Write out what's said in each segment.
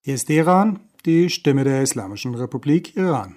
Hier ist Teheran, die Stimme der Islamischen Republik Iran.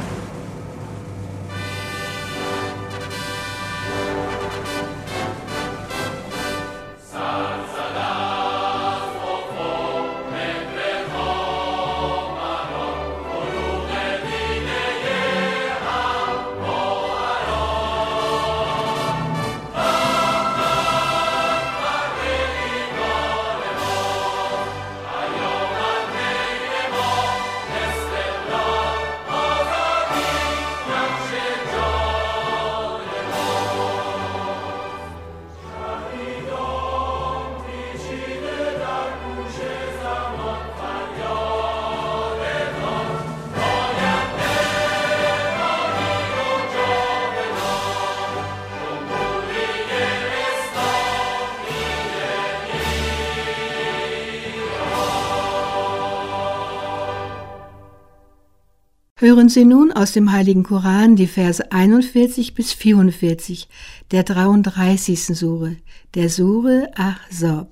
Hören Sie nun aus dem Heiligen Koran die Verse 41 bis 44 der 33. Sure, der Sure Ahzab.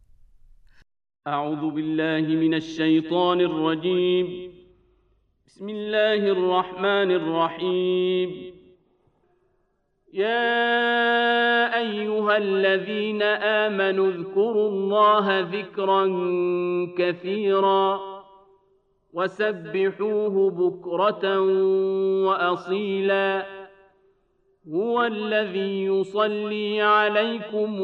أعوذ بالله من الشيطان الرجيم بسم الله الرحمن الرحيم يا أيها الذين آمنوا اذكروا الله ذكرا كثيرا وسبحوه بكرة وأصيلا هو الذي يصلي عليكم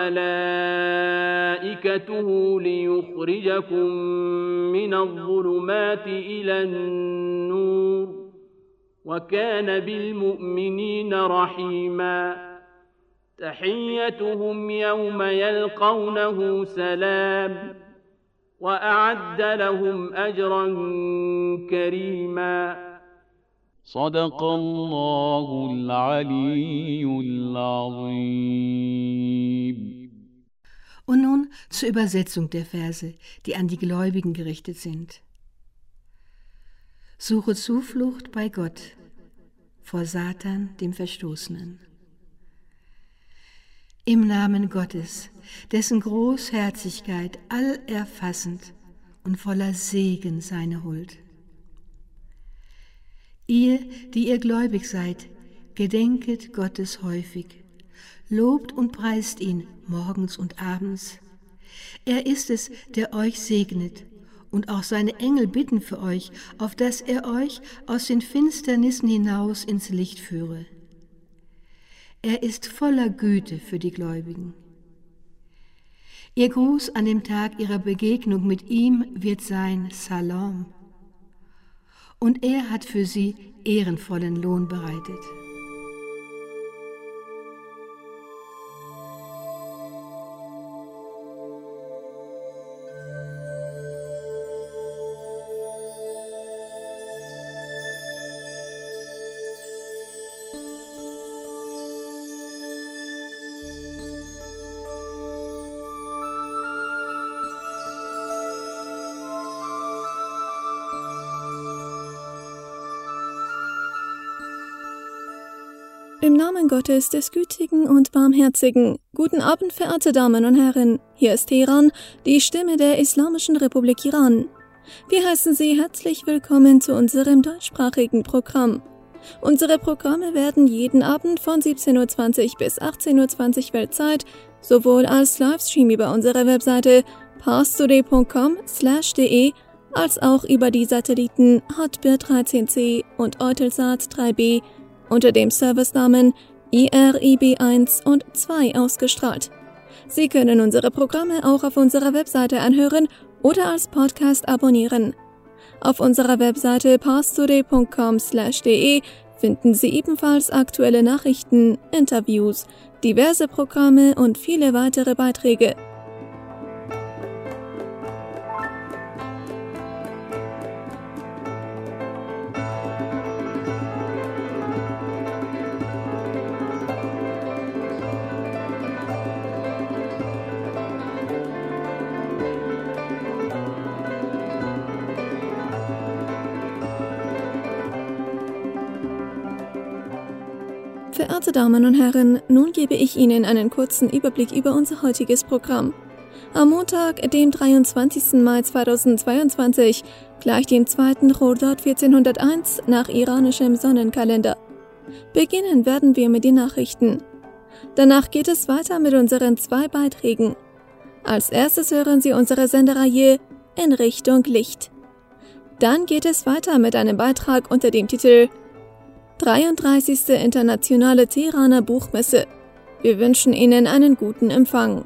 وملائكته ليخرجكم من الظلمات إلى النور وكان بالمؤمنين رحيما تحيتهم يوم يلقونه سلام وأعد لهم أجرا كريما صدق الله العلي العظيم. Und nun zur Übersetzung der Verse, die an die Gläubigen gerichtet sind. Suche Zuflucht bei Gott vor Satan, dem Verstoßenen. Im Namen Gottes, dessen Großherzigkeit allerfassend und voller Segen seine Huld. Ihr, die ihr gläubig seid, gedenket Gottes häufig, lobt und preist ihn morgens und abends. Er ist es, der euch segnet, und auch seine Engel bitten für euch, auf dass er euch aus den Finsternissen hinaus ins Licht führe. Er ist voller Güte für die Gläubigen. Ihr Gruß an dem Tag ihrer Begegnung mit ihm wird sein Salam. Und er hat für sie ehrenvollen Lohn bereitet. Im Namen Gottes, des Gütigen und Barmherzigen. Guten Abend, verehrte Damen und Herren. Hier ist Teheran, die Stimme der Islamischen Republik Iran. Wir heißen Sie herzlich willkommen zu unserem deutschsprachigen Programm. Unsere Programme werden jeden Abend von 17:20 Uhr bis 18:20 Uhr Weltzeit sowohl als Livestream über unsere Webseite parstoday.com/de als auch über die Satelliten Hotbird 13C und Eutelsat 3B unter dem Servicenamen IRIB1 und 2 ausgestrahlt. Sie können unsere Programme auch auf unserer Webseite anhören oder als Podcast abonnieren. Auf unserer Webseite parstoday.com/de finden Sie ebenfalls aktuelle Nachrichten, Interviews, diverse Programme und viele weitere Beiträge. Verehrte Damen und Herren, nun gebe ich Ihnen einen kurzen Überblick über unser heutiges Programm. Am Montag, dem 23. Mai 2022, gleich dem 2. Chordad 1401 nach iranischem Sonnenkalender. Beginnen werden wir mit den Nachrichten. Danach geht es weiter mit unseren 2 Beiträgen. Als erstes hören Sie unsere Sendereihe In Richtung Licht. Dann geht es weiter mit einem Beitrag unter dem Titel 33. Internationale Teheraner Buchmesse. Wir wünschen Ihnen einen guten Empfang.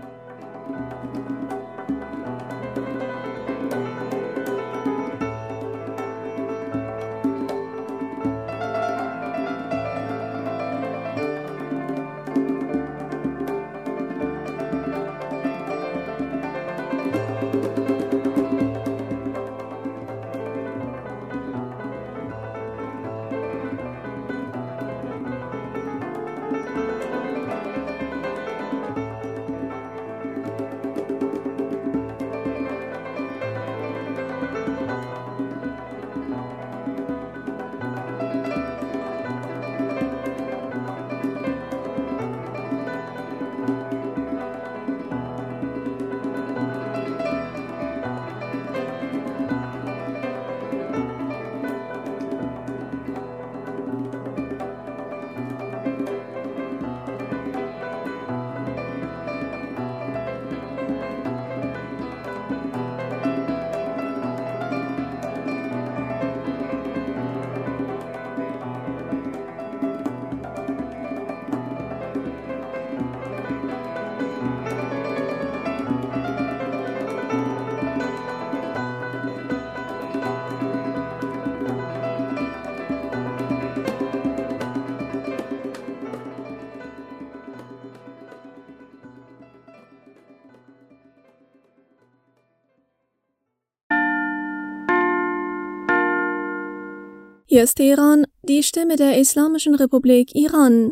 Hier ist Teheran, die Stimme der Islamischen Republik Iran.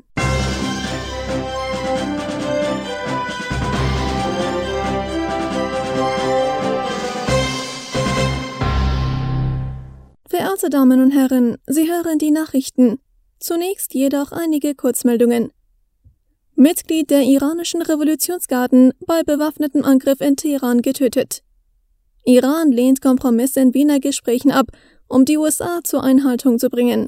Verehrte Damen und Herren, Sie hören die Nachrichten. Zunächst jedoch einige Kurzmeldungen. Mitglied der iranischen Revolutionsgarden bei bewaffnetem Angriff in Teheran getötet. Iran lehnt Kompromiss in Wiener Gesprächen ab, um die USA zur Einhaltung zu bringen.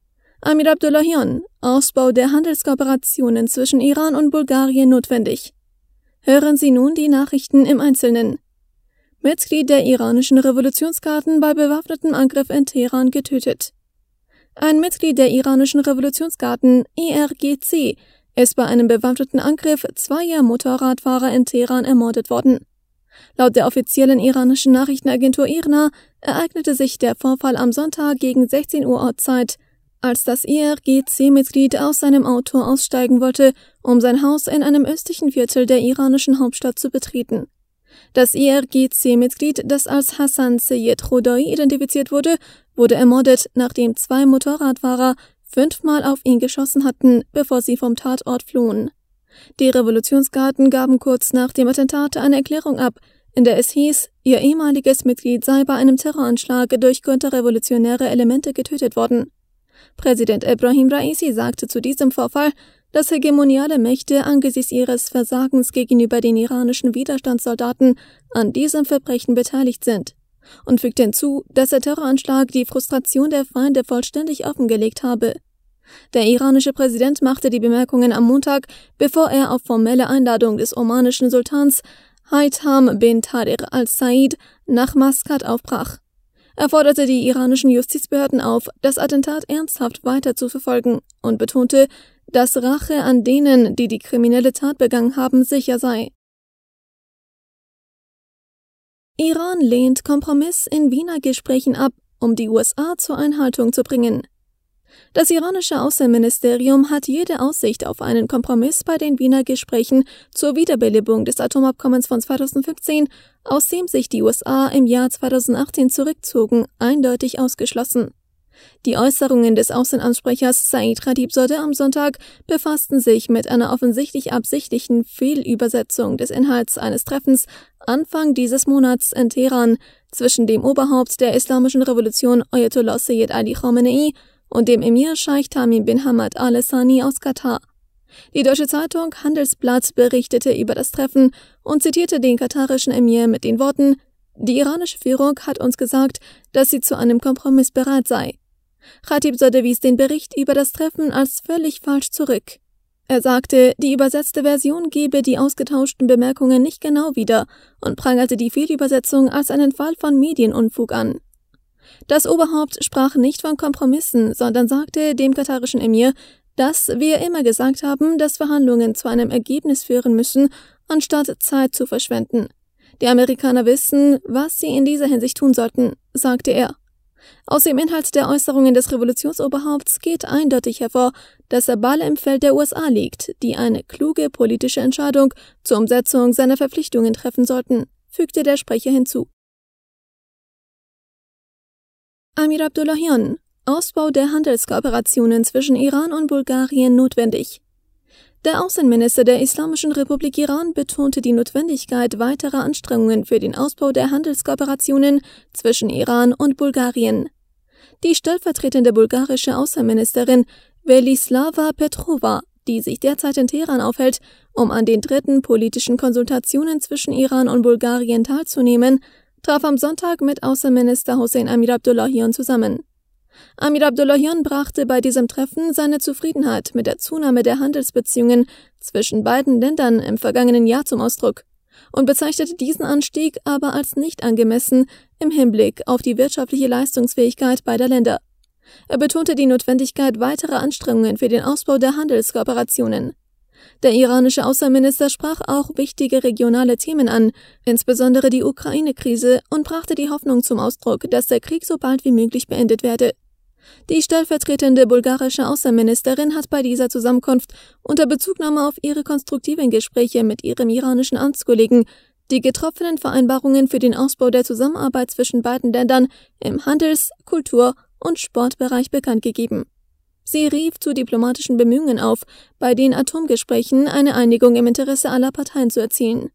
Amir Abdullahian, Ausbau der Handelskooperationen zwischen Iran und Bulgarien notwendig. Hören Sie nun die Nachrichten im Einzelnen. Mitglied der iranischen Revolutionsgarden bei bewaffnetem Angriff in Teheran getötet. Ein Mitglied der iranischen Revolutionsgarden, IRGC, ist bei einem bewaffneten Angriff 2 Motorradfahrer in Teheran ermordet worden. Laut der offiziellen iranischen Nachrichtenagentur IRNA ereignete sich der Vorfall am Sonntag gegen 16 Uhr Ortszeit, als das IRGC-Mitglied aus seinem Auto aussteigen wollte, um sein Haus in einem östlichen Viertel der iranischen Hauptstadt zu betreten. Das IRGC-Mitglied, das als Hassan Seyed Khodai identifiziert wurde, wurde ermordet, nachdem 2 Motorradfahrer 5-mal auf ihn geschossen hatten, bevor sie vom Tatort flohen. Die Revolutionsgarden gaben kurz nach dem Attentat eine Erklärung ab, in der es hieß, ihr ehemaliges Mitglied sei bei einem Terroranschlag durch konterrevolutionäre Elemente getötet worden. Präsident Ebrahim Raisi sagte zu diesem Vorfall, dass hegemoniale Mächte angesichts ihres Versagens gegenüber den iranischen Widerstandssoldaten an diesem Verbrechen beteiligt sind, und fügte hinzu, dass der Terroranschlag die Frustration der Feinde vollständig offengelegt habe. Der iranische Präsident machte die Bemerkungen am Montag, bevor er auf formelle Einladung des omanischen Sultans Haytham bin Tariq al-Said nach Maskat aufbrach. Er forderte die iranischen Justizbehörden auf, das Attentat ernsthaft weiter zu verfolgen und betonte, dass Rache an denen, die die kriminelle Tat begangen haben, sicher sei. Iran lehnt Kompromiss in Wiener Gesprächen ab, um die USA zur Einhaltung zu bringen. Das iranische Außenministerium hat jede Aussicht auf einen Kompromiss bei den Wiener Gesprächen zur Wiederbelebung des Atomabkommens von 2015, aus dem sich die USA im Jahr 2018 zurückzogen, eindeutig ausgeschlossen. Die Äußerungen des Außenamtssprechers Said Khatibzadeh am Sonntag befassten sich mit einer offensichtlich absichtlichen Fehlübersetzung des Inhalts eines Treffens Anfang dieses Monats in Teheran zwischen dem Oberhaupt der Islamischen Revolution Ayatollah Sayyid Ali Khamenei und dem Emir Scheich Tamim bin Hamad al-Thani aus Katar. Die deutsche Zeitung Handelsblatt berichtete über das Treffen und zitierte den katarischen Emir mit den Worten: Die iranische Führung hat uns gesagt, dass sie zu einem Kompromiss bereit sei. Khatibzadeh wies den Bericht über das Treffen als völlig falsch zurück. Er sagte, die übersetzte Version gebe die ausgetauschten Bemerkungen nicht genau wieder und prangerte die Fehlübersetzung als einen Fall von Medienunfug an. Das Oberhaupt sprach nicht von Kompromissen, sondern sagte dem katarischen Emir, dass wir immer gesagt haben, dass Verhandlungen zu einem Ergebnis führen müssen, anstatt Zeit zu verschwenden. Die Amerikaner wissen, was sie in dieser Hinsicht tun sollten, sagte er. Aus dem Inhalt der Äußerungen des Revolutionsoberhaupts geht eindeutig hervor, dass der Ball im Feld der USA liegt, die eine kluge politische Entscheidung zur Umsetzung seiner Verpflichtungen treffen sollten, fügte der Sprecher hinzu. Amir Abdullahian: Ausbau der Handelskooperationen zwischen Iran und Bulgarien notwendig. Der Außenminister der Islamischen Republik Iran betonte die Notwendigkeit weiterer Anstrengungen für den Ausbau der Handelskooperationen zwischen Iran und Bulgarien. Die stellvertretende bulgarische Außenministerin Velislava Petrova, die sich derzeit in Teheran aufhält, um an den dritten politischen Konsultationen zwischen Iran und Bulgarien teilzunehmen, traf am Sonntag mit Außenminister Hossein Amir Abdullahian zusammen. Amir Abdullahian brachte bei diesem Treffen seine Zufriedenheit mit der Zunahme der Handelsbeziehungen zwischen beiden Ländern im vergangenen Jahr zum Ausdruck und bezeichnete diesen Anstieg aber als nicht angemessen im Hinblick auf die wirtschaftliche Leistungsfähigkeit beider Länder. Er betonte die Notwendigkeit weiterer Anstrengungen für den Ausbau der Handelskooperationen. Der iranische Außenminister sprach auch wichtige regionale Themen an, insbesondere die Ukraine-Krise, und brachte die Hoffnung zum Ausdruck, dass der Krieg so bald wie möglich beendet werde. Die stellvertretende bulgarische Außenministerin hat bei dieser Zusammenkunft unter Bezugnahme auf ihre konstruktiven Gespräche mit ihrem iranischen Amtskollegen die getroffenen Vereinbarungen für den Ausbau der Zusammenarbeit zwischen beiden Ländern im Handels-, Kultur- und Sportbereich bekannt gegeben. Sie rief zu diplomatischen Bemühungen auf, bei den Atomgesprächen eine Einigung im Interesse aller Parteien zu erzielen.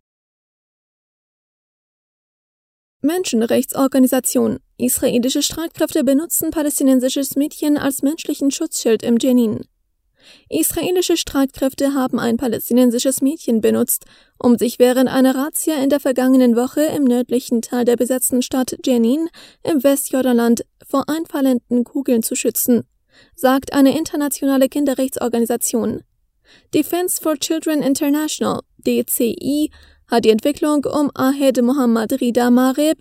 Menschenrechtsorganisation: Israelische Streitkräfte benutzen palästinensisches Mädchen als menschlichen Schutzschild im Jenin. Israelische Streitkräfte haben ein palästinensisches Mädchen benutzt, um sich während einer Razzia in der vergangenen Woche im nördlichen Teil der besetzten Stadt Jenin im Westjordanland vor einfallenden Kugeln zu schützen, sagt eine internationale Kinderrechtsorganisation. Defense for Children International, DCI, hat die Entwicklung um Ahed Mohammad Rida Mareb,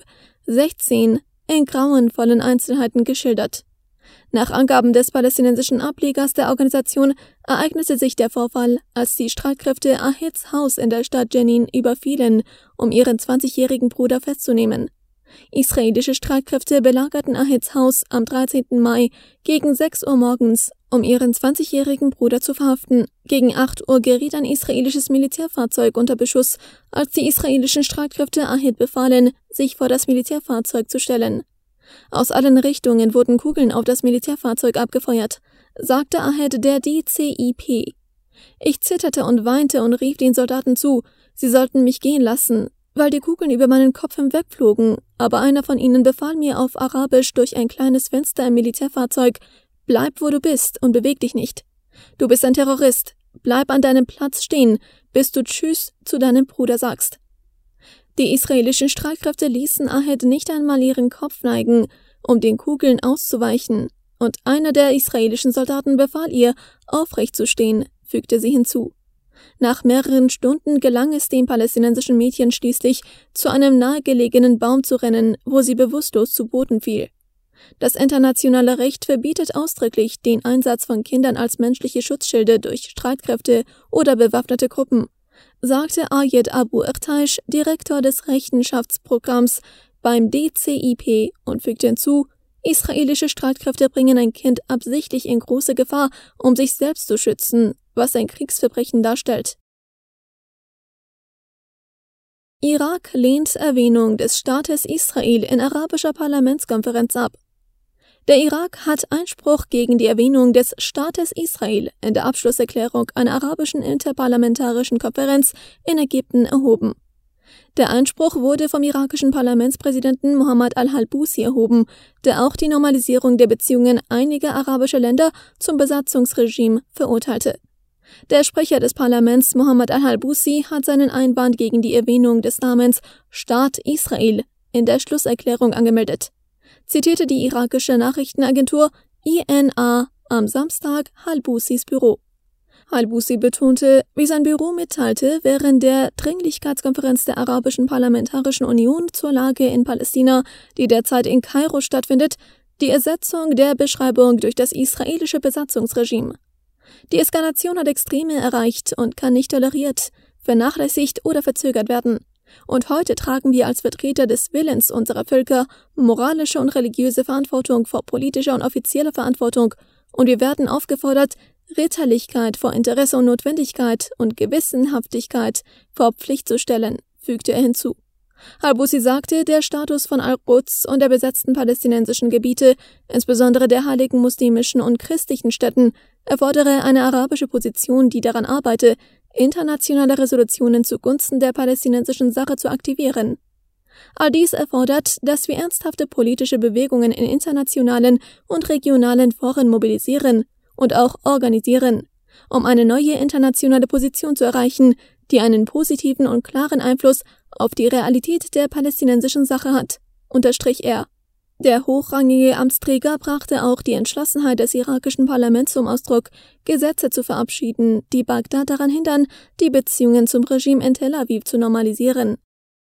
16, in grauenvollen Einzelheiten geschildert. Nach Angaben des palästinensischen Ablegers der Organisation ereignete sich der Vorfall, als die Streitkräfte Aheds Haus in der Stadt Jenin überfielen, um ihren 20-jährigen Bruder festzunehmen. Israelische Streitkräfte belagerten Aheds Haus am 13. Mai gegen 6 Uhr morgens, um ihren 20-jährigen Bruder zu verhaften. Gegen 8 Uhr geriet ein israelisches Militärfahrzeug unter Beschuss, als die israelischen Streitkräfte Ahed befahlen, sich vor das Militärfahrzeug zu stellen. Aus allen Richtungen wurden Kugeln auf das Militärfahrzeug abgefeuert, sagte Ahed der DCIP. Ich zitterte und weinte und rief den Soldaten zu, sie sollten mich gehen lassen, weil die Kugeln über meinen Kopf hinwegflogen, aber einer von ihnen befahl mir auf Arabisch durch ein kleines Fenster im Militärfahrzeug: Bleib, wo du bist und beweg dich nicht. Du bist ein Terrorist. Bleib an deinem Platz stehen, bis du Tschüss zu deinem Bruder sagst. Die israelischen Streitkräfte ließen Ahed nicht einmal ihren Kopf neigen, um den Kugeln auszuweichen, und einer der israelischen Soldaten befahl ihr, aufrecht zu stehen, fügte sie hinzu. Nach mehreren Stunden gelang es dem palästinensischen Mädchen schließlich, zu einem nahegelegenen Baum zu rennen, wo sie bewusstlos zu Boden fiel. Das internationale Recht verbietet ausdrücklich den Einsatz von Kindern als menschliche Schutzschilde durch Streitkräfte oder bewaffnete Gruppen, sagte Ayed Abu Irtaish, Direktor des Rechenschaftsprogramms beim DCIP, und fügte hinzu: Israelische Streitkräfte bringen ein Kind absichtlich in große Gefahr, um sich selbst zu schützen, was ein Kriegsverbrechen darstellt. Irak lehnt Erwähnung des Staates Israel in arabischer Parlamentskonferenz ab. Der Irak hat Einspruch gegen die Erwähnung des Staates Israel in der Abschlusserklärung einer arabischen interparlamentarischen Konferenz in Ägypten erhoben. Der Einspruch wurde vom irakischen Parlamentspräsidenten Mohammad al-Halbusi erhoben, der auch die Normalisierung der Beziehungen einiger arabischer Länder zum Besatzungsregime verurteilte. Der Sprecher des Parlaments, Mohammed al-Halbusi, hat seinen Einwand gegen die Erwähnung des Namens Staat Israel in der Schlusserklärung angemeldet, zitierte die irakische Nachrichtenagentur INA am Samstag Halbusis Büro. Halbusi betonte, wie sein Büro mitteilte, während der Dringlichkeitskonferenz der Arabischen Parlamentarischen Union zur Lage in Palästina, die derzeit in Kairo stattfindet, die Ersetzung der Beschreibung durch das israelische Besatzungsregime. Die Eskalation hat Extreme erreicht und kann nicht toleriert, vernachlässigt oder verzögert werden. Und heute tragen wir als Vertreter des Willens unserer Völker moralische und religiöse Verantwortung vor politischer und offizieller Verantwortung, und wir werden aufgefordert, Ritterlichkeit vor Interesse und Notwendigkeit und Gewissenhaftigkeit vor Pflicht zu stellen, fügte er hinzu. Halbusi sagte, der Status von Al-Quds und der besetzten palästinensischen Gebiete, insbesondere der heiligen muslimischen und christlichen Städten, erfordere eine arabische Position, die daran arbeite, internationale Resolutionen zugunsten der palästinensischen Sache zu aktivieren. All dies erfordert, dass wir ernsthafte politische Bewegungen in internationalen und regionalen Foren mobilisieren und auch organisieren, um eine neue internationale Position zu erreichen, die einen positiven und klaren Einfluss auf die Realität der palästinensischen Sache hat, unterstrich er. Der hochrangige Amtsträger brachte auch die Entschlossenheit des irakischen Parlaments zum Ausdruck, Gesetze zu verabschieden, die Bagdad daran hindern, die Beziehungen zum Regime in Tel Aviv zu normalisieren.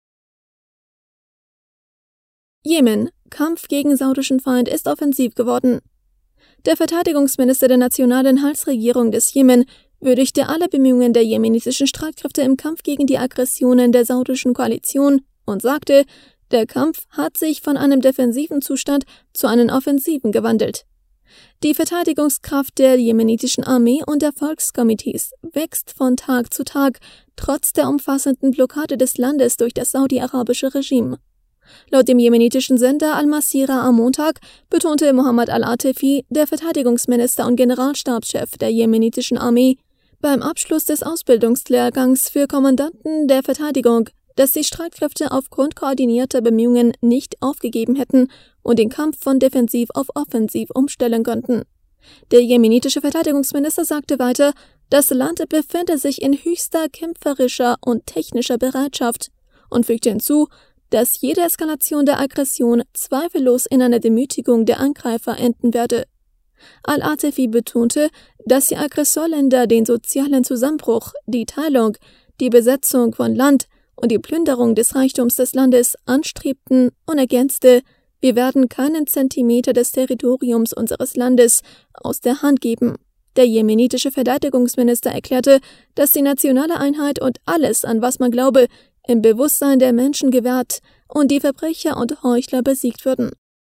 Jemen. Kampf gegen saudischen Feind ist offensiv geworden. Der Verteidigungsminister der nationalen Heilsregierung des Jemen würdigte alle Bemühungen der jemenitischen Streitkräfte im Kampf gegen die Aggressionen der saudischen Koalition und sagte, der Kampf hat sich von einem defensiven Zustand zu einem offensiven gewandelt. Die Verteidigungskraft der jemenitischen Armee und der Volkskomitees wächst von Tag zu Tag, trotz der umfassenden Blockade des Landes durch das saudi-arabische Regime. Laut dem jemenitischen Sender Al-Masira am Montag betonte Mohammed al-Atefi, der Verteidigungsminister und Generalstabschef der jemenitischen Armee, beim Abschluss des Ausbildungslehrgangs für Kommandanten der Verteidigung, dass die Streitkräfte aufgrund koordinierter Bemühungen nicht aufgegeben hätten und den Kampf von defensiv auf offensiv umstellen könnten. Der jemenitische Verteidigungsminister sagte weiter, das Land befinde sich in höchster kämpferischer und technischer Bereitschaft und fügte hinzu, dass jede Eskalation der Aggression zweifellos in einer Demütigung der Angreifer enden werde. Al-Atefi betonte, dass die Aggressorländer den sozialen Zusammenbruch, die Teilung, die Besetzung von Land und die Plünderung des Reichtums des Landes anstrebten und ergänzte, wir werden keinen Zentimeter des Territoriums unseres Landes aus der Hand geben. Der jemenitische Verteidigungsminister erklärte, dass die nationale Einheit und alles, an was man glaube, im Bewusstsein der Menschen gewährt und die Verbrecher und Heuchler besiegt würden.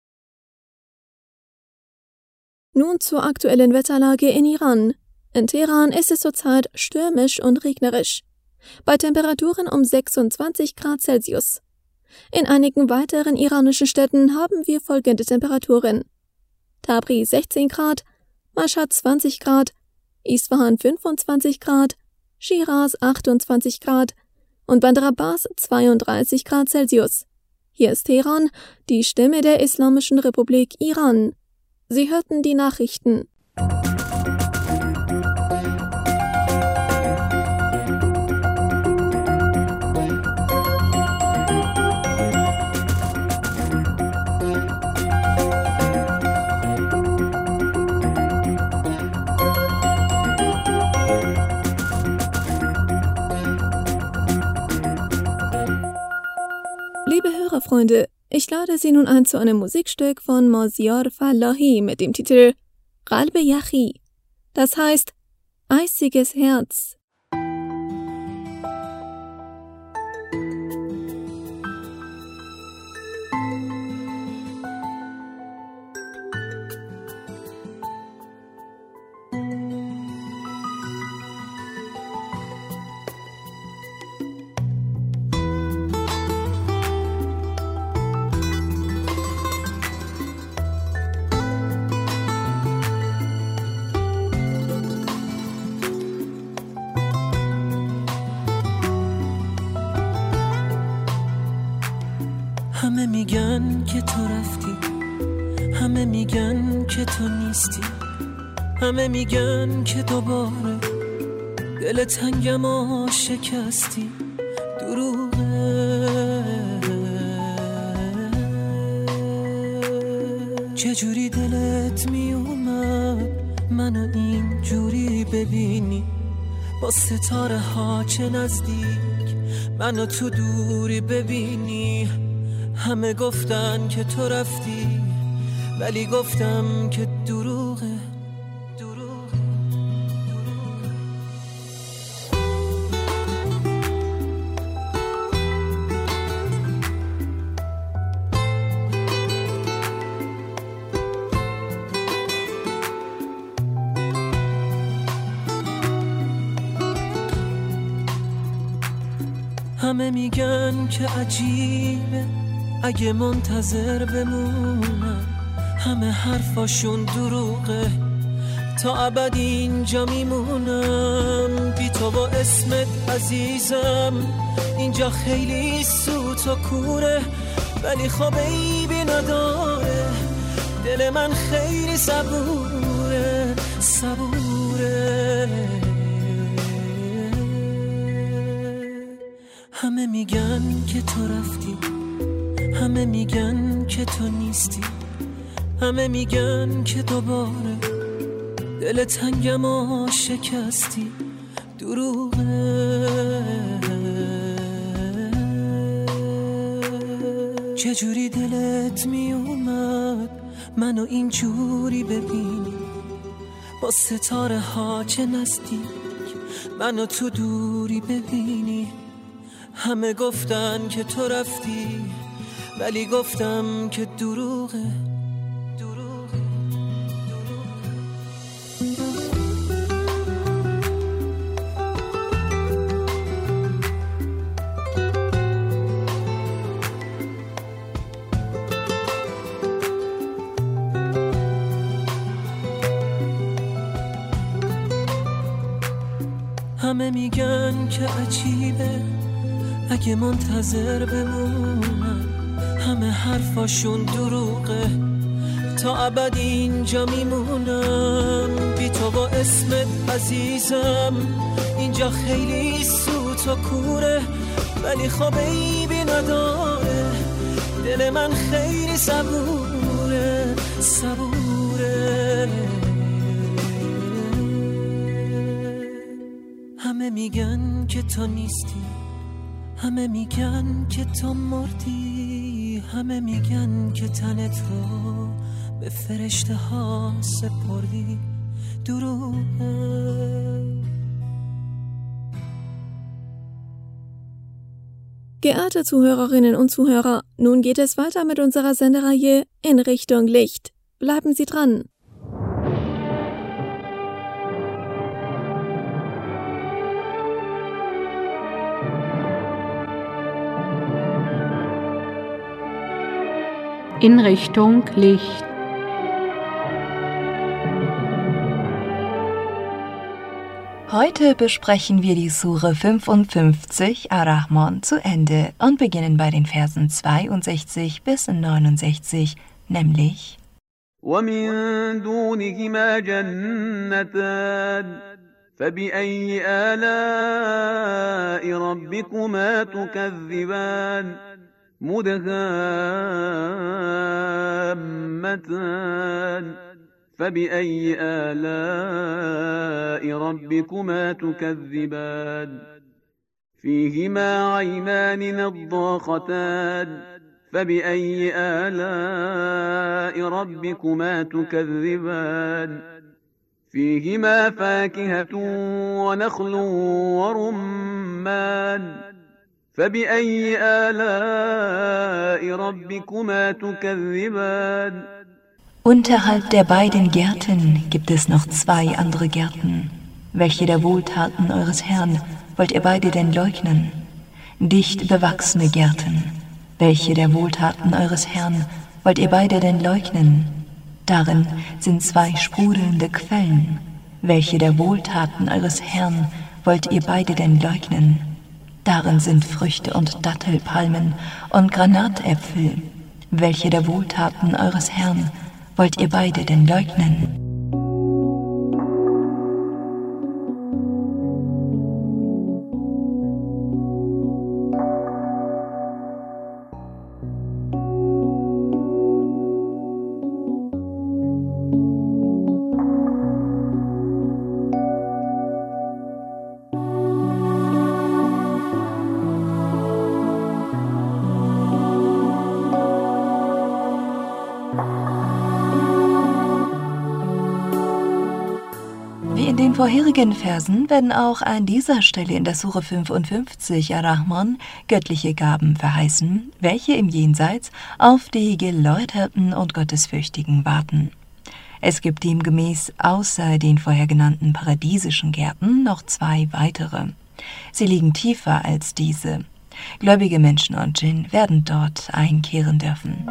Nun zur aktuellen Wetterlage in Iran. In Teheran ist es zurzeit stürmisch und regnerisch, bei Temperaturen um 26 Grad Celsius. In einigen weiteren iranischen Städten haben wir folgende Temperaturen: Tabriz 16 Grad, Mashhad 20 Grad, Isfahan 25 Grad, Shiraz 28 Grad und Bandar Abbas 32 Grad Celsius. Hier ist Teheran, die Stimme der Islamischen Republik Iran. Sie hörten die Nachrichten. Liebe Hörerfreunde, ich lade Sie nun ein zu einem Musikstück von Mauziar Fallahi mit dem Titel Qalb Yahi, das heißt eisiges Herz. همه میگن که تو رفتی، همه میگن که تو نیستی، همه میگن که دوباره دل تنگم و شکستی دروغه. چجوری دلت می اومد منو اینجوری ببینی، با ستاره ها چه نزدیک منو تو دوری ببینی. همه گفتن که تو رفتی ولی گفتم که دروغه. همه میگن که عجیبه اگه منتظر بمونم، همه حرفاشون دروغه، تا ابد اینجا میمونم بی تو با اسمت عزیزم. اینجا خیلی سوت و کوره ولی خب عیبی نداره، دل من خیلی صبوره. همه میگن که تو رفتی، همه میگن که تو نیستی، همه میگن که دوباره دل تنگم و شکستی دروغه. چجوری دلت می اومد منو اینجوری ببینی، با ستاره ها چه نزدیک منو تو دوری ببینی. همه گفتن که تو رفتی ولی گفتم که دروغه. همه میگن که عجیبه اگه منتظر بمونم، همه حرفاشون دروغه، تا ابد اینجا میمونم بی تو با اسمت عزیزم. اینجا خیلی سوت و کوره ولی خب عیبی نداره، دل من خیلی صبوره. همه میگن که تو نیستی، همه میگن که تو مردی، همه میگن که تنت رو به فرشته ها سپردی دروغه. Geehrte Zuhörerinnen und Zuhörer, nun geht es weiter mit unserer Sendereihe In Richtung Licht. Bleiben Sie dran! In Richtung Licht. Heute besprechen wir die Sure 55 Ar-Rahman zu Ende und beginnen bei den Versen 62 bis 69, nämlich وَمِن دُونِهِمَا جَنَّتَانِ فَبِأَيِّ آلَاءِ رَبِّكُمَا تُكَذِّبَانِ مُدْهَامَّتَانِ فَبِأَيِّ آلَاءِ رَبِّكُمَا تُكَذِّبَانِ فِيهِمَا عَيْنَانِ نَضَّاخَتَانِ فَبِأَيِّ آلَاءِ رَبِّكُمَا تُكَذِّبَانِ فِيهِمَا فَاكِهَةٌ وَنَخْلٌ وَرُمَّانٌ فَبِأَيِّ آلَاءِ رَبِّكُمَا تُكَذِّبَانِ Unterhalb der beiden Gärten gibt es noch 2 andere Gärten. Welche der Wohltaten eures Herrn wollt ihr beide denn leugnen? Dicht bewachsene Gärten. Welche der Wohltaten eures Herrn wollt ihr beide denn leugnen? Darin sind 2 sprudelnde Quellen. Welche der Wohltaten eures Herrn wollt ihr beide denn leugnen? Darin sind Früchte und Dattelpalmen und Granatäpfel. Welche der Wohltaten eures Herrn wollt ihr beide denn leugnen? Wie in den vorherigen Versen werden auch an dieser Stelle in der Sure 55 Ar-Rahman göttliche Gaben verheißen, welche im Jenseits auf die Geläuterten und Gottesfürchtigen warten. Es gibt demgemäß außer den vorher genannten paradiesischen Gärten noch 2 weitere. Sie liegen tiefer als diese. Gläubige Menschen und Djinn werden dort einkehren dürfen.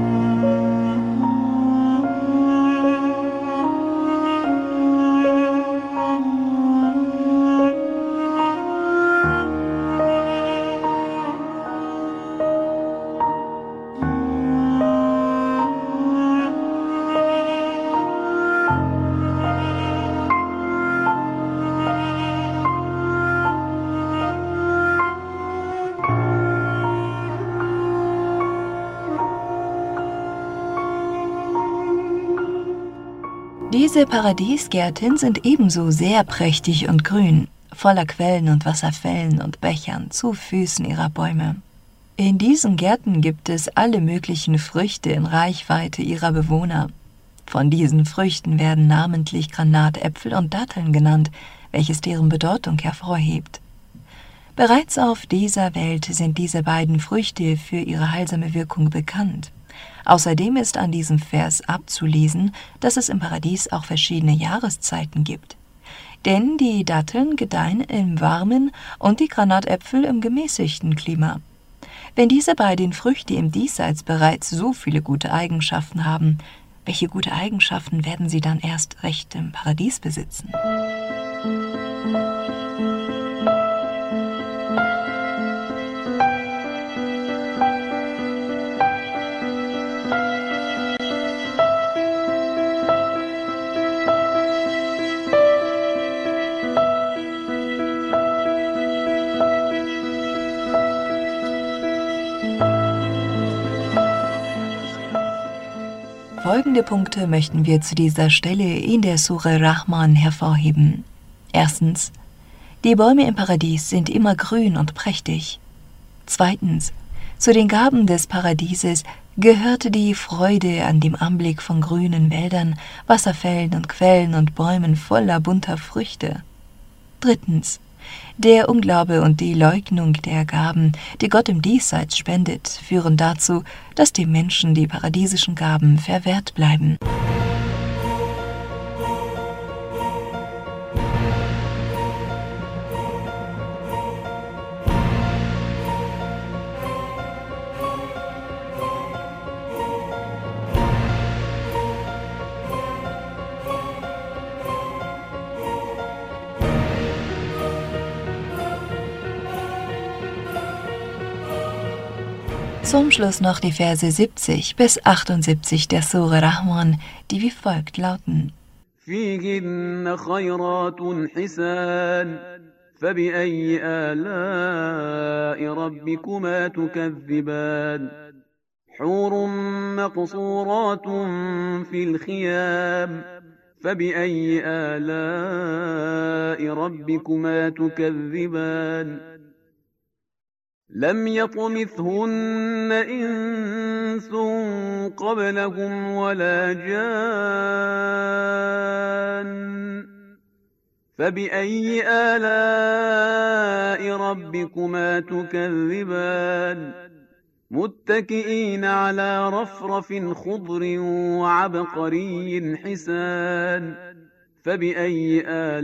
Diese Paradiesgärten sind ebenso sehr prächtig und grün, voller Quellen und Wasserfällen und Bächern zu Füßen ihrer Bäume. In diesen Gärten gibt es alle möglichen Früchte in Reichweite ihrer Bewohner. Von diesen Früchten werden namentlich Granatäpfel und Datteln genannt, welches deren Bedeutung hervorhebt. Bereits auf dieser Welt sind diese beiden Früchte für ihre heilsame Wirkung bekannt. Außerdem ist an diesem Vers abzulesen, dass es im Paradies auch verschiedene Jahreszeiten gibt. Denn die Datteln gedeihen im warmen und die Granatäpfel im gemäßigten Klima. Wenn diese beiden Früchte im Diesseits bereits so viele gute Eigenschaften haben, welche gute Eigenschaften werden sie dann erst recht im Paradies besitzen? Folgende Punkte möchten wir zu dieser Stelle in der Sure Rahman hervorheben. Erstens, die Bäume im Paradies sind immer grün und prächtig. Zweitens, zu den Gaben des Paradieses gehörte die Freude an dem Anblick von grünen Wäldern, Wasserfällen und Quellen und Bäumen voller bunter Früchte. Drittens, der Unglaube und die Leugnung der Gaben, die Gott im Diesseits spendet, führen dazu, dass dem Menschen die paradiesischen Gaben verwehrt bleiben. Zum Schluss noch die Verse 70 bis 78 der Sure Rahman, die wie folgt lauten: فيهن خيرات حسان فبأي آلاء ربكما تكذبان حور مقصورات في الخيام فبأي آلاء ربكما تكذبان لم يطمثهن إنس قبلهم ولا جان فبأي آلاء ربكما تكذبان متكئين على رفرف خضر وعبقري حسان فبأي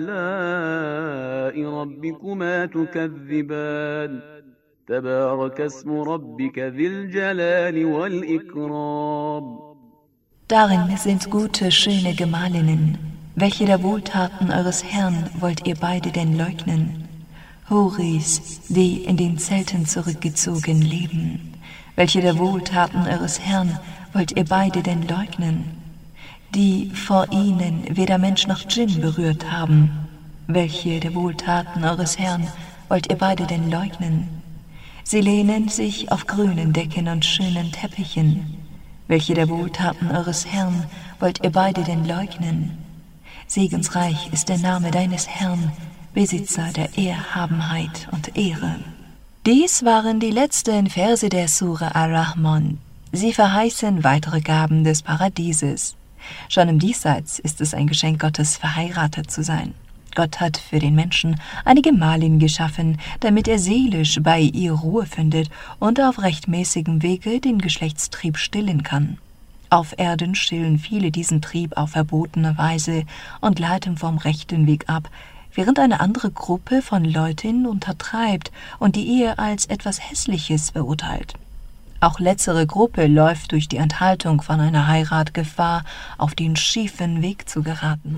آلاء ربكما تكذبان تبارك اسم ربك ذي الجلال والإكرام. Darin sind gute, schöne Gemahlinnen. Welche der Wohltaten eures Herrn wollt ihr beide denn leugnen? Huris, die in den Zelten zurückgezogen leben. Welche der Wohltaten eures Herrn wollt ihr beide denn leugnen? Die vor ihnen weder Mensch noch Djinn berührt haben. Welche der Wohltaten eures Herrn wollt ihr beide denn leugnen? Sie lehnen sich auf grünen Decken und schönen Teppichen. Welche der Wohltaten eures Herrn wollt ihr beide denn leugnen? Segensreich ist der Name deines Herrn, Besitzer der Erhabenheit und Ehre. Dies waren die letzten Verse der Sure Ar-Rahman. Sie verheißen weitere Gaben des Paradieses. Schon im Diesseits ist es ein Geschenk Gottes, verheiratet zu sein. Gott hat für den Menschen eine Gemahlin geschaffen, damit er seelisch bei ihr Ruhe findet und auf rechtmäßigem Wege den Geschlechtstrieb stillen kann. Auf Erden stillen viele diesen Trieb auf verbotene Weise und leiten vom rechten Weg ab, während eine andere Gruppe von Leuten untertreibt und die Ehe als etwas Hässliches verurteilt. Auch letztere Gruppe läuft durch die Enthaltung von einer Heirat Gefahr, auf den schiefen Weg zu geraten.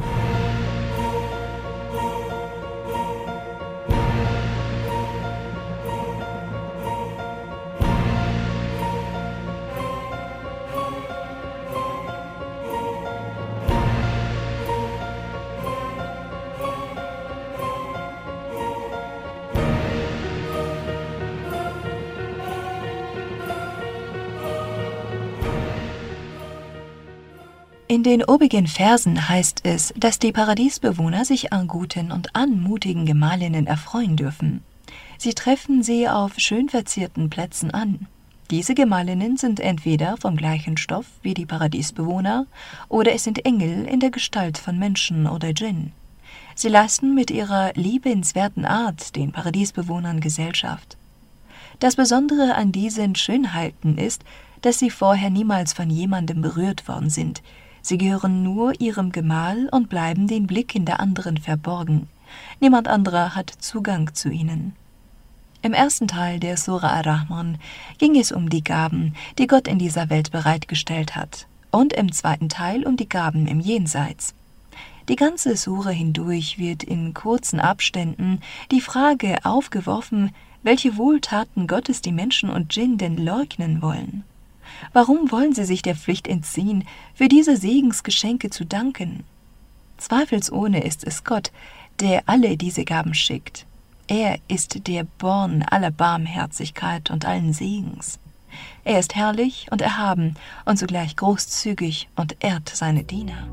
In den obigen Versen heißt es, dass die Paradiesbewohner sich an guten und anmutigen Gemahlinnen erfreuen dürfen. Sie treffen sie auf schön verzierten Plätzen an. Diese Gemahlinnen sind entweder vom gleichen Stoff wie die Paradiesbewohner oder es sind Engel in der Gestalt von Menschen oder Djinn. Sie leisten mit ihrer liebenswerten Art den Paradiesbewohnern Gesellschaft. Das Besondere an diesen Schönheiten ist, dass sie vorher niemals von jemandem berührt worden sind. Sie gehören nur ihrem Gemahl und bleiben den Blicken der anderen verborgen. Niemand anderer hat Zugang zu ihnen. Im ersten Teil der Sura Ar-Rahman ging es um die Gaben, die Gott in dieser Welt bereitgestellt hat, und im zweiten Teil um die Gaben im Jenseits. Die ganze Sura hindurch wird in kurzen Abständen die Frage aufgeworfen, welche Wohltaten Gottes die Menschen und Djinn denn leugnen wollen. Warum wollen sie sich der Pflicht entziehen, für diese Segensgeschenke zu danken? Zweifelsohne ist es Gott, der alle diese Gaben schickt. Er ist der Born aller Barmherzigkeit und allen Segens. Er ist herrlich und erhaben und zugleich großzügig und ehrt seine Diener.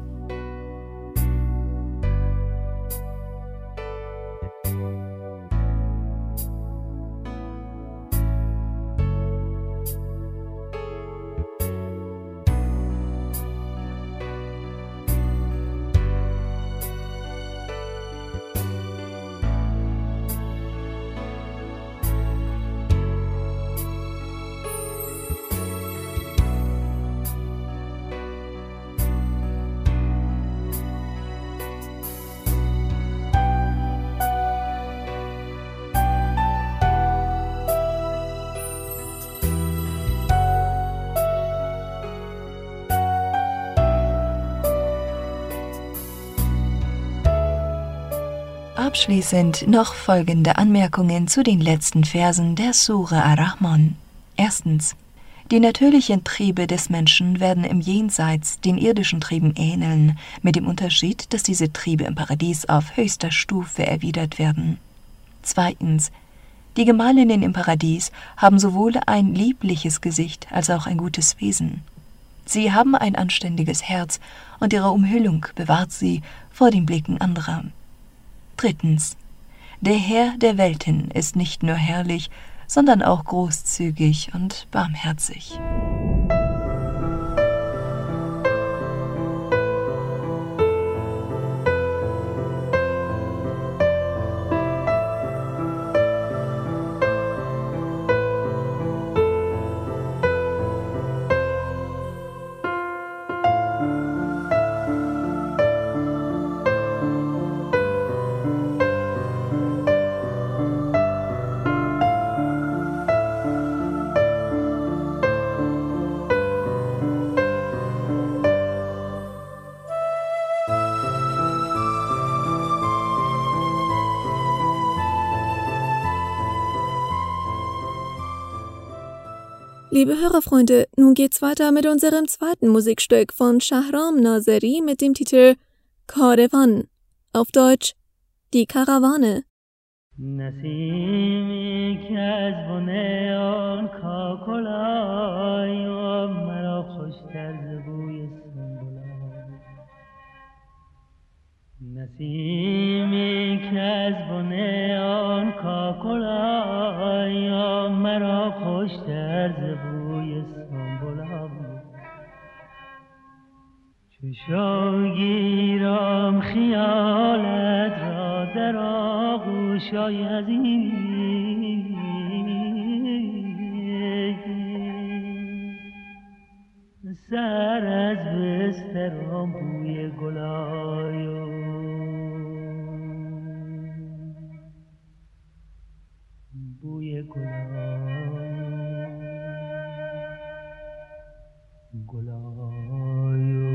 Abschließend noch folgende Anmerkungen zu den letzten Versen der Sura Ar-Rahman. Erstens: Die natürlichen Triebe des Menschen werden im Jenseits den irdischen Trieben ähneln, mit dem Unterschied, dass diese Triebe im Paradies auf höchster Stufe erwidert werden. Zweitens: Die Gemahlinnen im Paradies haben sowohl ein liebliches Gesicht als auch ein gutes Wesen. Sie haben ein anständiges Herz und ihre Umhüllung bewahrt sie vor den Blicken anderer. Drittens: Der Herr der Welten ist nicht nur herrlich, sondern auch großzügig und barmherzig. Liebe Hörerfreunde, nun geht's weiter mit unserem zweiten Musikstück von Shahram Nazeri mit dem Titel Karavan, auf Deutsch Die Karawane. نسیمی که از بن آن کاکلای مرا خوشتر ز بوی سنبلای نسیمی که از بن آن کاکلای مرا خوشتر ز بوی سنبلای چشاگیرم خیالت را در آغوشای عزیز، سر از بسترم بوی گلایو، بوی گلایو.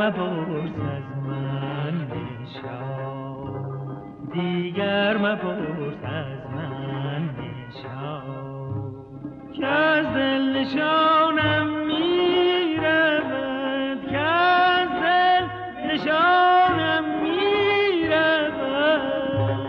مپرس از من بشام، دیگر مپرس از من بشام، که از دل نشانم میرود، که از دل نشانم میرود.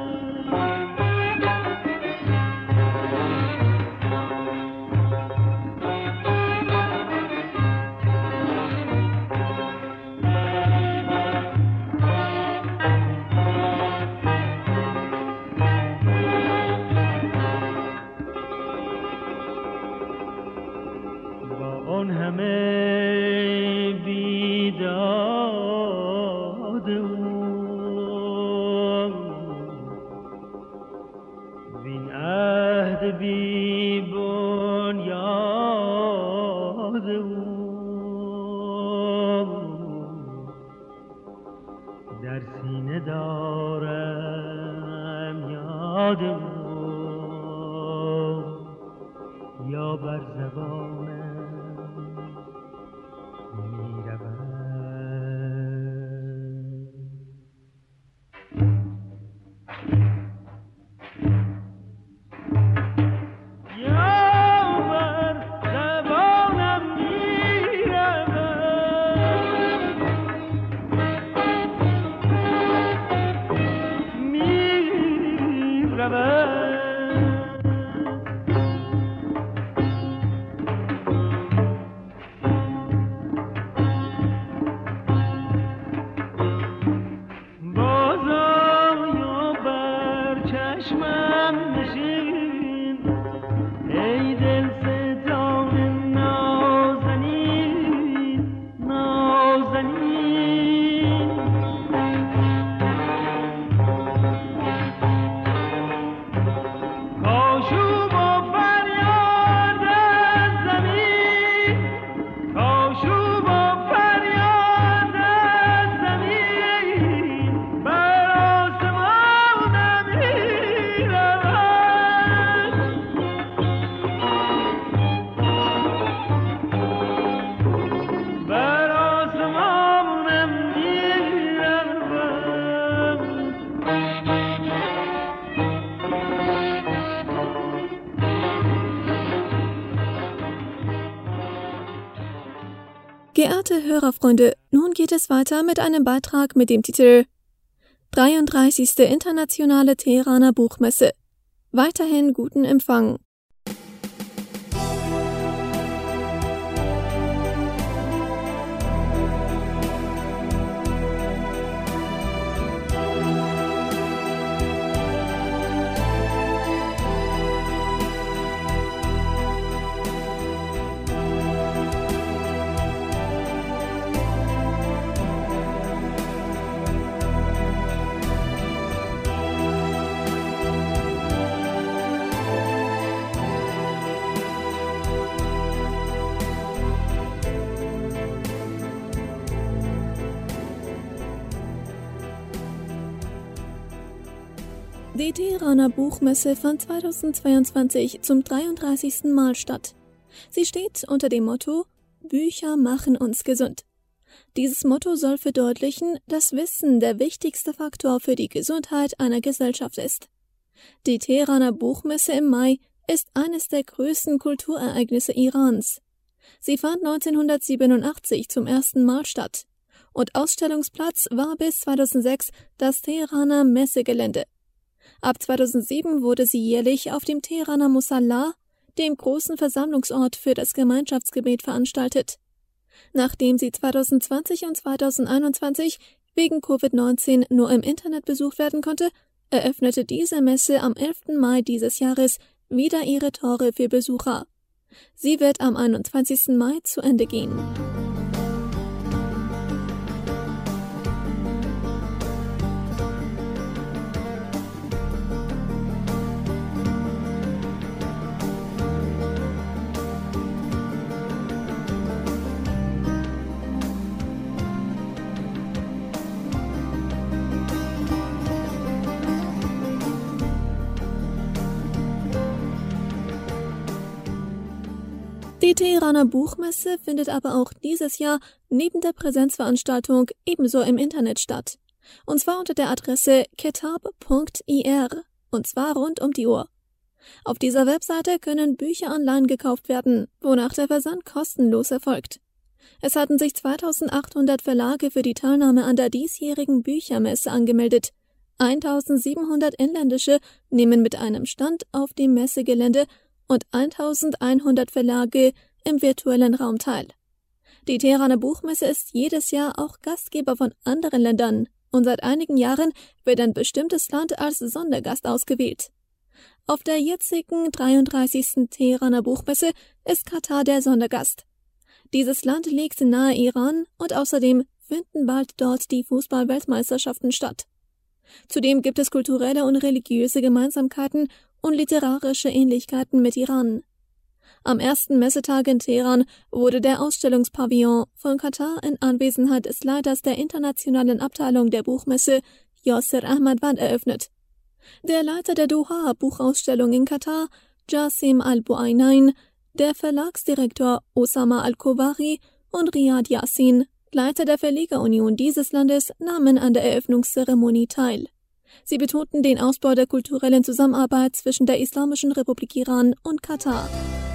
اون همه بیداد وین عهد بی بنیاد در سینه دارم یاد یا بر زبانم Geehrte Hörerfreunde, nun geht es weiter mit einem Beitrag mit dem Titel 33. Internationale Teheraner Buchmesse. Weiterhin guten Empfang. Die Teheraner Buchmesse fand 2022 zum 33. Mal statt. Sie steht unter dem Motto »Bücher machen uns gesund«. Dieses Motto soll verdeutlichen, dass Wissen der wichtigste Faktor für die Gesundheit einer Gesellschaft ist. Die Teheraner Buchmesse im Mai ist eines der größten Kulturereignisse Irans. Sie fand 1987 zum ersten Mal statt und Ausstellungsplatz war bis 2006 das Teheraner Messegelände. Ab 2007 wurde sie jährlich auf dem Teheraner Musalla, dem großen Versammlungsort für das Gemeinschaftsgebet, veranstaltet. Nachdem sie 2020 und 2021 wegen Covid-19 nur im Internet besucht werden konnte, eröffnete diese Messe am 11. Mai dieses Jahres wieder ihre Tore für Besucher. Sie wird am 21. Mai zu Ende gehen. Die Teheraner Buchmesse findet aber auch dieses Jahr neben der Präsenzveranstaltung ebenso im Internet statt. Und zwar unter der Adresse ketab.ir, und zwar rund um die Uhr. Auf dieser Webseite können Bücher online gekauft werden, wonach der Versand kostenlos erfolgt. Es hatten sich 2800 Verlage für die Teilnahme an der diesjährigen Büchermesse angemeldet. 1700 inländische nehmen mit einem Stand auf dem Messegelände und 1100 Verlage im virtuellen Raum teil. Die Teheraner Buchmesse ist jedes Jahr auch Gastgeber von anderen Ländern und seit einigen Jahren wird ein bestimmtes Land als Sondergast ausgewählt. Auf der jetzigen 33. Teheraner Buchmesse ist Katar der Sondergast. Dieses Land liegt nahe Iran und außerdem finden bald dort die Fußball-Weltmeisterschaften statt. Zudem gibt es kulturelle und religiöse Gemeinsamkeiten und literarische Ähnlichkeiten mit Iran. Am ersten Messetag in Teheran wurde der Ausstellungspavillon von Katar in Anwesenheit des Leiters der internationalen Abteilung der Buchmesse, Yasser Ahmadwand, eröffnet. Der Leiter der Doha-Buchausstellung in Katar, Jassim Al-Buainain, der Verlagsdirektor Osama Al-Kobari und Riyad Yassin, Leiter der Verlegerunion dieses Landes, nahmen an der Eröffnungszeremonie teil. Sie betonten den Ausbau der kulturellen Zusammenarbeit zwischen der Islamischen Republik Iran und Katar.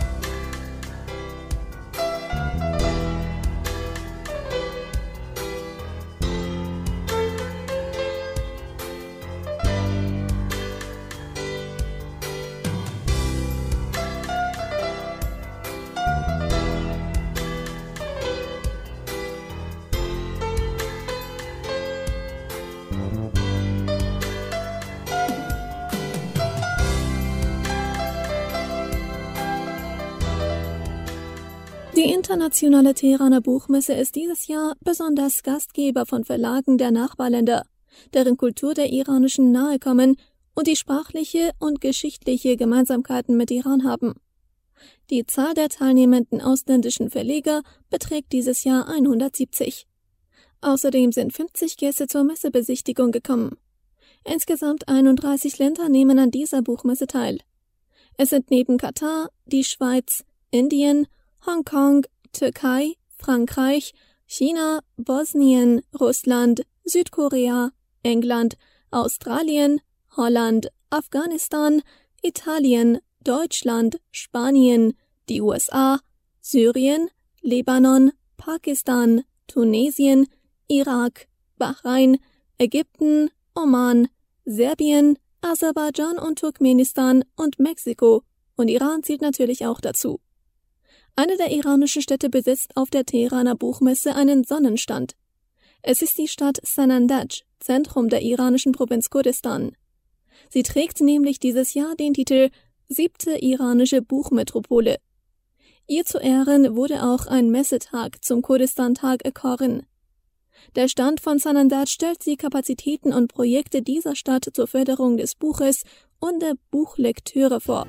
Die internationale Teheraner Buchmesse ist dieses Jahr besonders Gastgeber von Verlagen der Nachbarländer, deren Kultur der iranischen nahekommen und die sprachliche und geschichtliche Gemeinsamkeiten mit Iran haben. Die Zahl der teilnehmenden ausländischen Verleger beträgt dieses Jahr 170. Außerdem sind 50 Gäste zur Messebesichtigung gekommen. Insgesamt 31 Länder nehmen an dieser Buchmesse teil. Es sind neben Katar die Schweiz, Indien, Hongkong, Türkei, Frankreich, China, Bosnien, Russland, Südkorea, England, Australien, Holland, Afghanistan, Italien, Deutschland, Spanien, die USA, Syrien, Libanon, Pakistan, Tunesien, Irak, Bahrain, Ägypten, Oman, Serbien, Aserbaidschan und Turkmenistan und Mexiko, und Iran zählt natürlich auch dazu. Eine der iranischen Städte besitzt auf der Teheraner Buchmesse einen Sonnenstand. Es ist die Stadt Sanandaj, Zentrum der iranischen Provinz Kurdistan. Sie trägt nämlich dieses Jahr den Titel 7. iranische Buchmetropole. Ihr zu Ehren wurde auch ein Messetag zum Kurdistan-Tag erkoren. Der Stand von Sanandaj stellt die Kapazitäten und Projekte dieser Stadt zur Förderung des Buches und der Buchlektüre vor.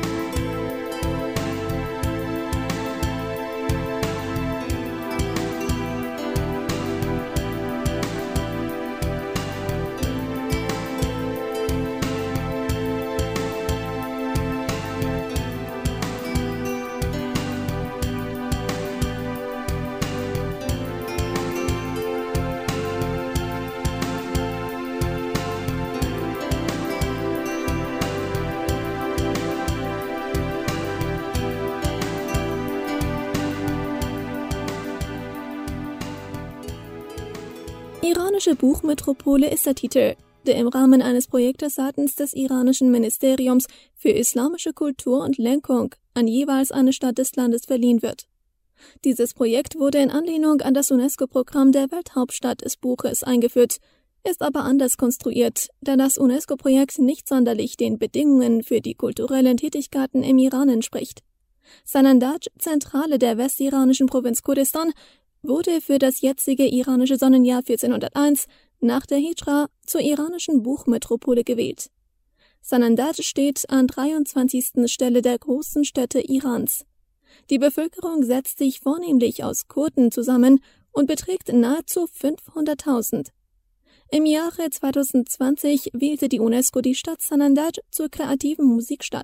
Iranische Buchmetropole ist der Titel, der im Rahmen eines Projektes seitens des iranischen Ministeriums für islamische Kultur und Lenkung an jeweils eine Stadt des Landes verliehen wird. Dieses Projekt wurde in Anlehnung an das UNESCO-Programm der Welthauptstadt des Buches eingeführt, ist aber anders konstruiert, da das UNESCO-Projekt nicht sonderlich den Bedingungen für die kulturellen Tätigkeiten im Iran entspricht. Sanandaj, Zentrale der westiranischen Provinz Kurdistan, wurde für das jetzige iranische Sonnenjahr 1401 nach der Hijra zur iranischen Buchmetropole gewählt. Sanandaj steht an 23. Stelle der großen Städte Irans. Die Bevölkerung setzt sich vornehmlich aus Kurden zusammen und beträgt nahezu 500.000. Im Jahre 2020 wählte die UNESCO die Stadt Sanandaj zur kreativen Musikstadt.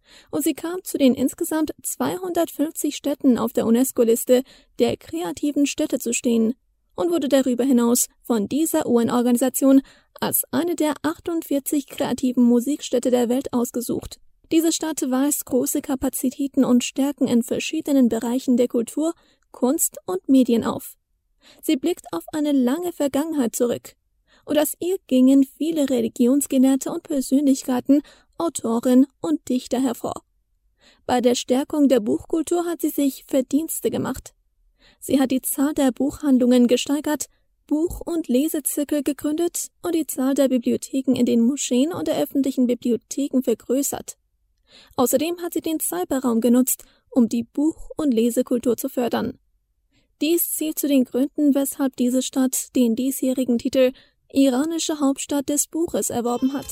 und sie kam zu den insgesamt 250 Städten auf der UNESCO-Liste der kreativen Städte zu stehen und wurde darüber hinaus von dieser UN-Organisation als eine der 48 kreativen Musikstädte der Welt ausgesucht. Diese Stadt weist große Kapazitäten und Stärken in verschiedenen Bereichen der Kultur, Kunst und Medien auf. Sie blickt auf eine lange Vergangenheit zurück. Und aus ihr gingen viele Religionsgelehrte und Persönlichkeiten, Autoren und Dichter hervor. Bei der Stärkung der Buchkultur hat sie sich Verdienste gemacht. Sie hat die Zahl der Buchhandlungen gesteigert, Buch- und Lesezirkel gegründet und die Zahl der Bibliotheken in den Moscheen und der öffentlichen Bibliotheken vergrößert. Außerdem hat sie den Cyberraum genutzt, um die Buch- und Lesekultur zu fördern. Dies zählt zu den Gründen, weshalb diese Stadt den diesjährigen Titel iranische Hauptstadt des Buches erworben hat.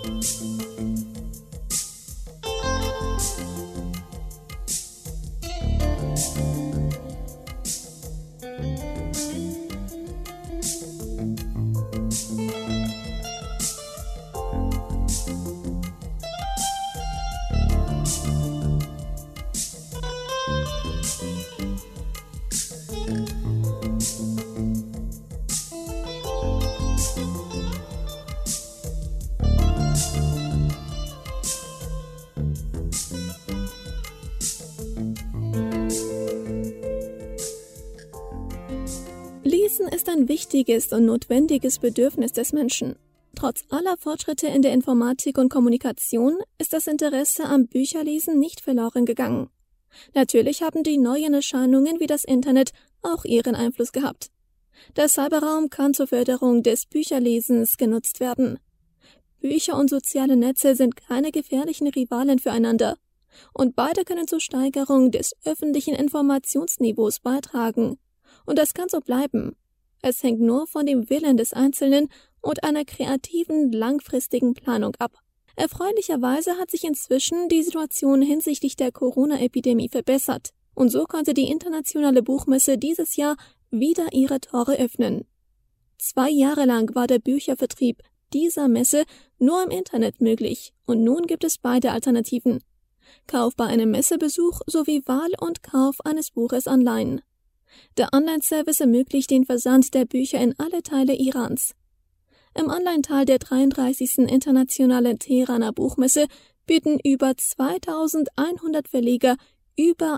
Lesen ist ein wichtiges und notwendiges Bedürfnis des Menschen. Trotz aller Fortschritte in der Informatik und Kommunikation ist das Interesse am Bücherlesen nicht verloren gegangen. Natürlich haben die neuen Erscheinungen wie das Internet auch ihren Einfluss gehabt. Der Cyberraum kann zur Förderung des Bücherlesens genutzt werden. Bücher und soziale Netze sind keine gefährlichen Rivalen füreinander. Und beide können zur Steigerung des öffentlichen Informationsniveaus beitragen. Und das kann so bleiben. Es hängt nur von dem Willen des Einzelnen und einer kreativen, langfristigen Planung ab. Erfreulicherweise hat sich inzwischen die Situation hinsichtlich der Corona-Epidemie verbessert. Und so konnte die internationale Buchmesse dieses Jahr wieder ihre Tore öffnen. 2 Jahre lang war der Büchervertrieb dieser Messe nur im Internet möglich und nun gibt es beide Alternativen. Kauf bei einem Messebesuch sowie Wahl und Kauf eines Buches online. Der Online-Service ermöglicht den Versand der Bücher in alle Teile Irans. Im Online-Teil der 33. Internationalen Teheraner Buchmesse bieten über 2100 Verleger über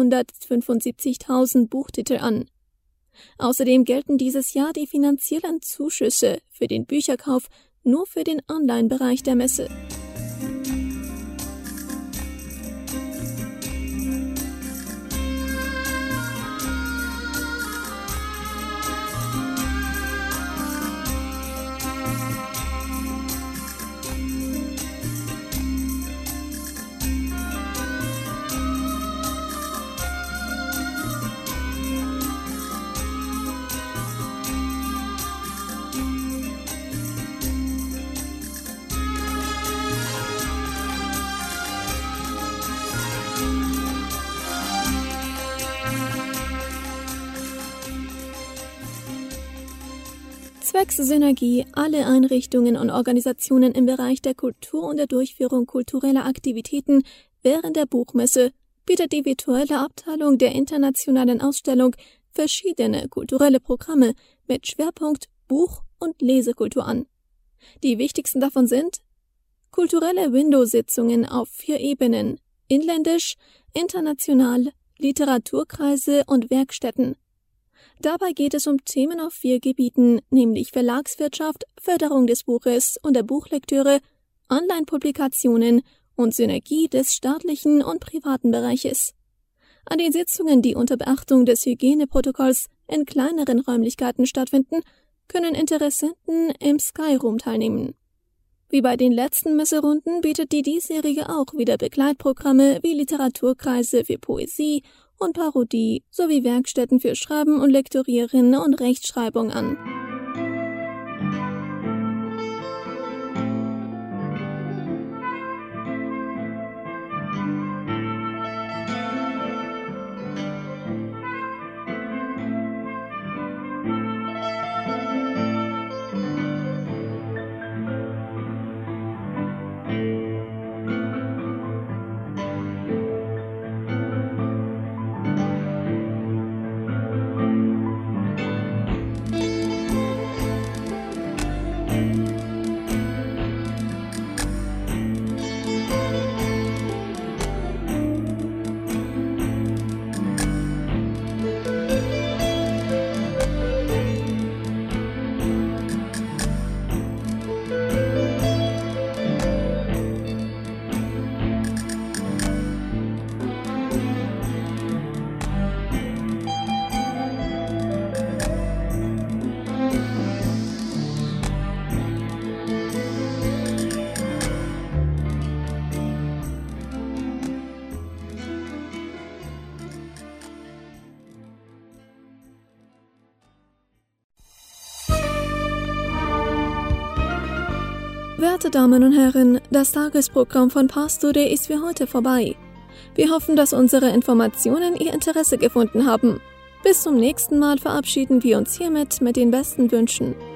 175.000 Buchtitel an. Außerdem gelten dieses Jahr die finanziellen Zuschüsse für den Bücherkauf nur für den Online-Bereich der Messe. Zwecks Synergie alle Einrichtungen und Organisationen im Bereich der Kultur und der Durchführung kultureller Aktivitäten während der Buchmesse bietet die virtuelle Abteilung der internationalen Ausstellung verschiedene kulturelle Programme mit Schwerpunkt Buch- und Lesekultur an. Die wichtigsten davon sind kulturelle Windows-Sitzungen auf 4 Ebenen, inländisch, international, Literaturkreise und Werkstätten. Dabei geht es um Themen auf 4 Gebieten, nämlich Verlagswirtschaft, Förderung des Buches und der Buchlektüre, Online-Publikationen und Synergie des staatlichen und privaten Bereiches. An den Sitzungen, die unter Beachtung des Hygieneprotokolls in kleineren Räumlichkeiten stattfinden, können Interessenten im Sky Room teilnehmen. Wie bei den letzten Messerunden bietet die diesjährige auch wieder Begleitprogramme wie Literaturkreise für Poesie und Parodie sowie Werkstätten für Schreiben und Lektorieren und Rechtschreibung an. Werte Damen und Herren, das Tagesprogramm von Pastore ist für heute vorbei. Wir hoffen, dass unsere Informationen Ihr Interesse gefunden haben. Bis zum nächsten Mal verabschieden wir uns hiermit mit den besten Wünschen.